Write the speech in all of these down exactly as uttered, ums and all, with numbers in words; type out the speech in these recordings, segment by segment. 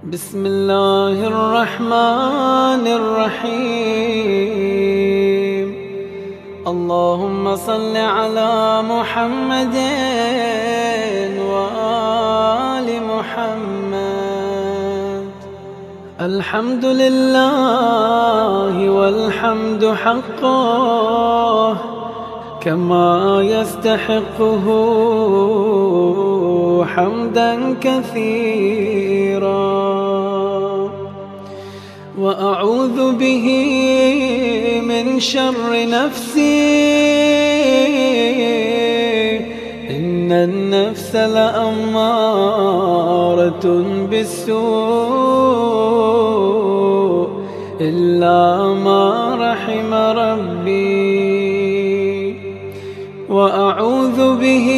بسم الله الرحمن الرحيم. اللهم صل على محمد وآل محمد. الحمد لله والحمد حقه كما يستحقه حمدا كثيرا، وأعوذ به من شر نفسي إن النفس لأمارة بالسوء إلا ما رحم ربي، وأعوذ به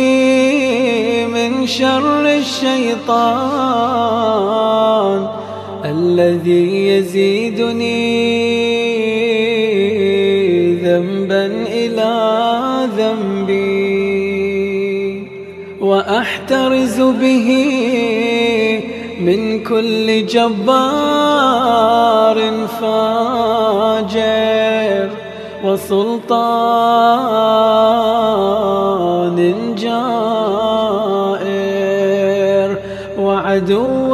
من شر الشيطان الذي يزيدني ذنبا إلى ذنبي، وأحترز به من كل جبار فاجر وسلطان جائر وعدو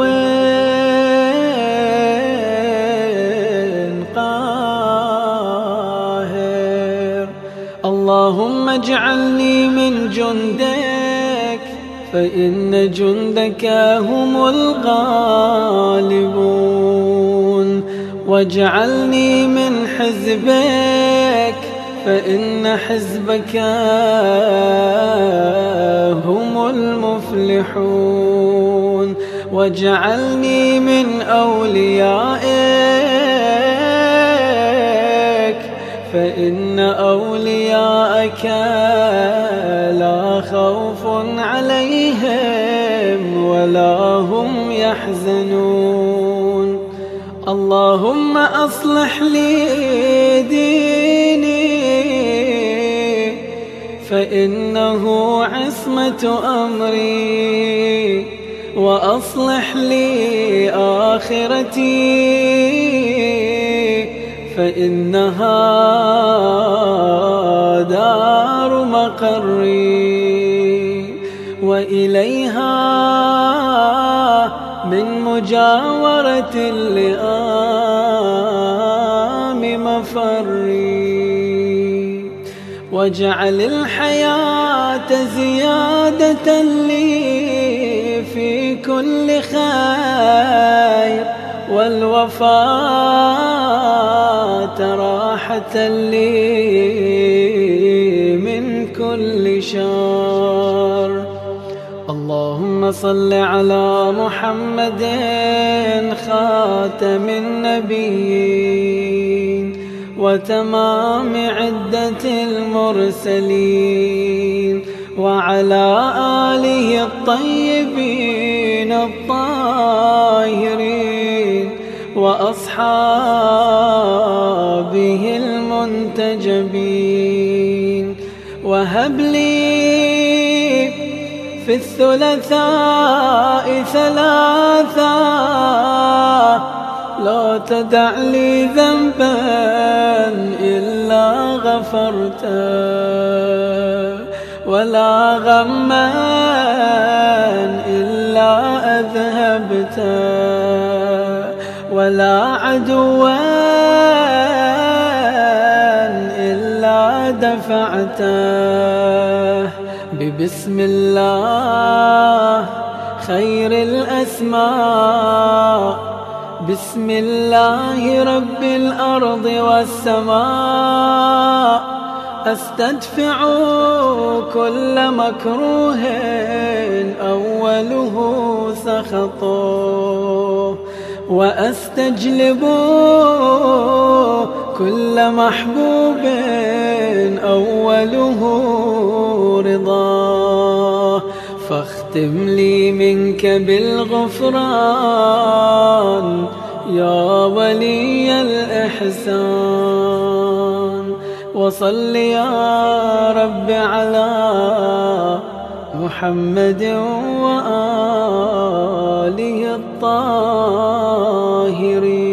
قاهر. اللهم اجعلني من جندك فإن جندك هم الغالبون، واجعلني من حزبك فإن حزبك هم المفلحون، واجعلني من أوليائك فإن أوليائك لا خوف عليهم ولا هم يحزنون. اللهم أصلح لي ديني فإنه عصمة أمري، وأصلح لي آخرتي فإنها دار مقري، وإليها من مجاورة اللئام مفري. واجعل الحياة زيادة لي في كل خير، والوفاة راحة لي من كل شر. اللهم صل على محمد خاتم النبيين وتمام عدة المرسلين، وعلى آله الطيبين الطاهرين وأصحابه المنتجبين. وهب لي في الثلاثاء ثلاثة لا تدع لي ذنبا إلا غفرته، ولا غما إلا أذهبته، ولا عدوا إلا دفعته. ببسم الله خير الأسماء، بسم الله رب الأرض والسماء، أستدفع كل مكروه أوله سخطه، وأستجلب كل محبوب أوله رضاه، فاختم لي منك بالغفران يا ولي الإحسان. وصل يا رب على محمد وآله الطاهرين. الظاهرين.